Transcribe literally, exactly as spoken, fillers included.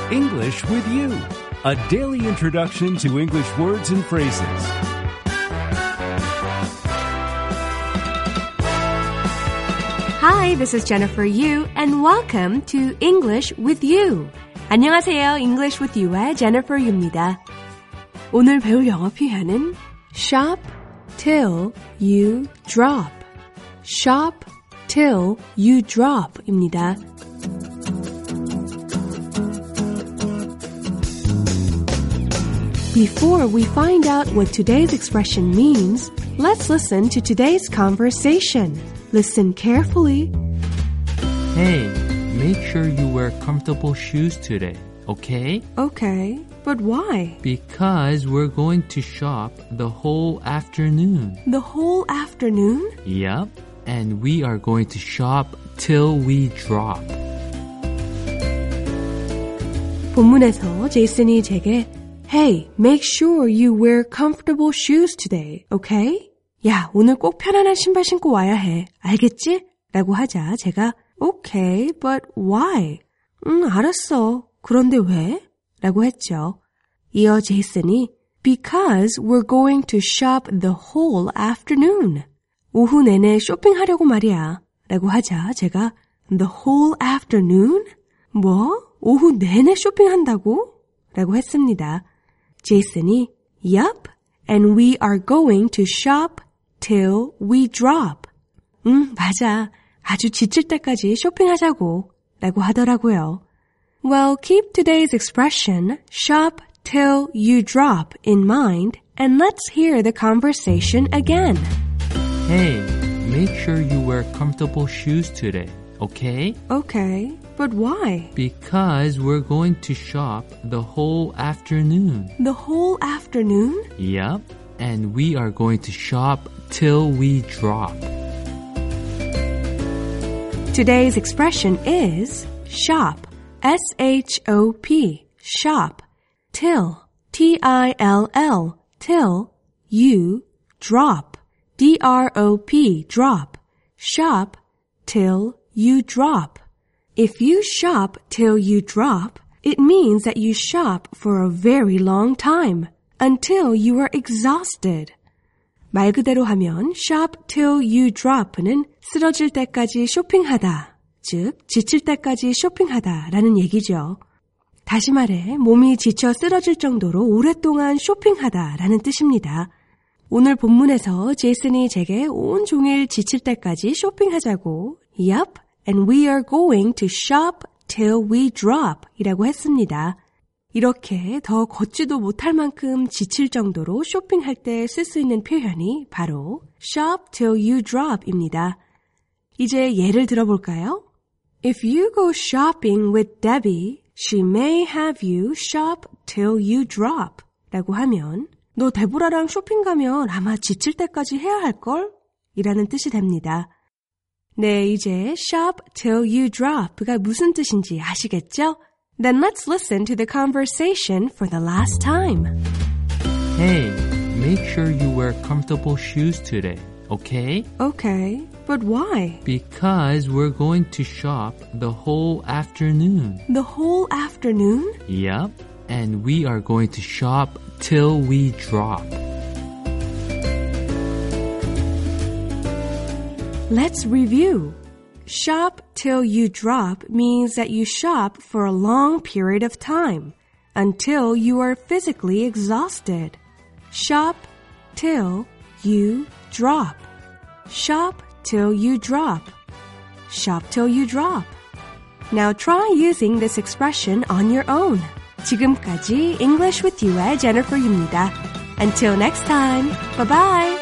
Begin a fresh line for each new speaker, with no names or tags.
English with You, a daily introduction to English words and phrases.
Hi, this is Jennifer Yu, and welcome to English with You. 안녕하세요, English with You의 Jennifer Yu입니다. 오늘 배울 영어 표현은 shop till you drop. shop till you drop 입니다. Before we find out what today's expression means, let's listen to today's conversation. Listen carefully.
Hey, make sure you wear comfortable shoes today, okay?
Okay, but why?
Because we're going to shop the whole afternoon.
The whole afternoon?
Yep, and we are going to shop till we drop.
본문에서 제이슨이 제게 Hey, make sure you wear comfortable shoes today, okay? 야, 오늘 꼭 편안한 신발 신고 와야 해. 알겠지? 라고 하자 제가 Okay, but why? 응, 알았어. 그런데 왜? 라고 했죠. 이어 제이슨이 Because we're going to shop the whole afternoon. 오후 내내 쇼핑하려고 말이야. 라고 하자 제가 The whole afternoon? 뭐? 오후 내내 쇼핑한다고? 라고 했습니다. 제이슨이 Yup, and we are going to shop till we drop. 응, 맞아. 아주 지칠 때까지 쇼핑하자고 라고 하더라고요. Well, keep today's expression, shop till you drop, in mind, and let's hear the conversation again.
Hey, make sure you wear comfortable shoes today, okay?
Okay, but why?
Because we're going to shop the whole afternoon.
The whole afternoon?
Yep, and we are going to shop till we drop.
Today's expression is shop, S H O P, shop, till, T I L L, till, you, drop, D R O P, drop, shop, till you drop. If you shop till you drop, it means that you shop for a very long time, until you are exhausted. 말 그대로 하면 shop till you drop는 쓰러질 때까지 쇼핑하다, 즉 지칠 때까지 쇼핑하다 라는 얘기죠. 다시 말해 몸이 지쳐 쓰러질 정도로 오랫동안 쇼핑하다 라는 뜻입니다. 오늘 본문에서 제이슨이 제게 온종일 지칠 때까지 쇼핑하자고 Yup, and we are going to shop till we drop 이라고 했습니다. 이렇게 더 걷지도 못할 만큼 지칠 정도로 쇼핑할 때 쓸 수 있는 표현이 바로 shop till you drop 입니다. 이제 예를 들어볼까요? If you go shopping with Debbie, she may have you shop till you drop 라고 하면 너 데보라랑 쇼핑 가면 아마 지칠 때까지 해야 할걸? 이라는 뜻이 됩니다. 네, 이제 shop till you drop가 무슨 뜻인지 아시겠죠? Then let's listen to the conversation for the last time.
Hey, make sure you wear comfortable shoes today, okay?
Okay, but why?
Because we're going to shop the whole afternoon.
The whole afternoon?
Yep, and we are going to shop till we drop.
Let's review. Shop till you drop means that you shop for a long period of time, until you are physically exhausted. Shop till you drop. Shop till you drop. Shop till you drop. Now try using this expression on your own. 지금까지 English with You의 Jennifer Yu입니다. Until next time, bye-bye!